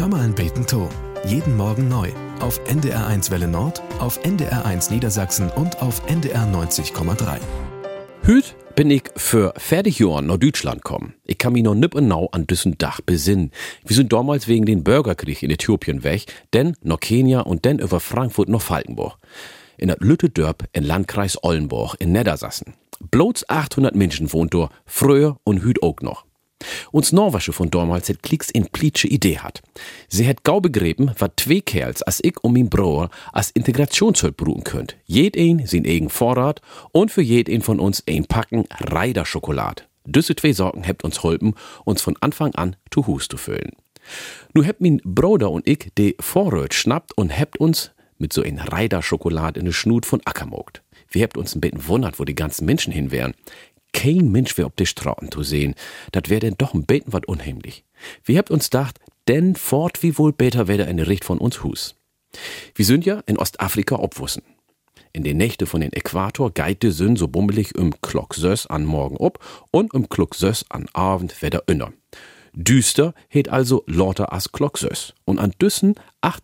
Hör mal ein Beten to. Jeden Morgen neu. Auf NDR1 Welle Nord, auf NDR1 Niedersachsen und auf NDR 90,3. Hüt bin ich für fertig Jahren nach Deutschland kommen. Ich kann mich noch nipp und nau an diesen Dach besinnen. Wir sind damals wegen den Bürgerkrieg in Äthiopien weg, denn nach Kenia und dann über Frankfurt nach Falkenburg. In der Lütte Dörp in Landkreis Oldenburg in Niedersachsen. Bloß 800 Menschen wohnt dort, früher und Hüt auch noch. Uns Norwasche von damals hat Klicks in plitsche Idee hat. Sie hat gau begräben, wat zwei Kerls als ich und mein Bruder als Integrationshilfe brauchen könnt. Jeden sein eigen Vorrat und für jeden von uns ein Packen Reider-Schokolade. Diese zwei Sorgen habt uns holpen, uns von Anfang an zu Hus zu füllen. Nu habt mein Bruder und ich de Vorrat schnappt und habt uns mit so ein Reider-Schokolade in de Schnut von Acker mogt. Wir habt uns ein bisschen wundert, wo die ganzen Menschen hin wären. Kein Mensch wär ob die Straßen zu sehen. Dat wär denn doch ein bisschen wat unheimlich. Wir habt uns gedacht, denn fort wie wohl beter wär eine Richt von uns Hus. Wir sind ja in Ostafrika obwussen. In den Nächte von den Äquator geit de Sünn so bummelig Klock 6 an Morgen ob und Klock 6 an Abend wär der inner. Düster het also lauter as Klock 6. Und an düssen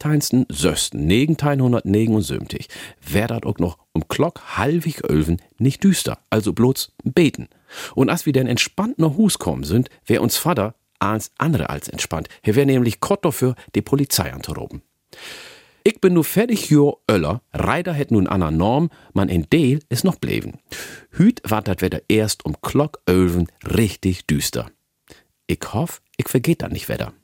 1979 wär dat auch noch Klock halbig 11 nicht düster, also bloß beten. Und as wir denn entspannt nach Hus kommen sind, wär uns Vater alles andere als entspannt. Er wär nämlich kott dafür, die Polizei anzuroben. Ich bin nu fertig jo Öller, Reider het nun an Norm, man in Deel is noch bleiben. Hüt war dat Wetter erst Klock 11 richtig düster. Ich hoff, ich vergeht dann nicht wieder.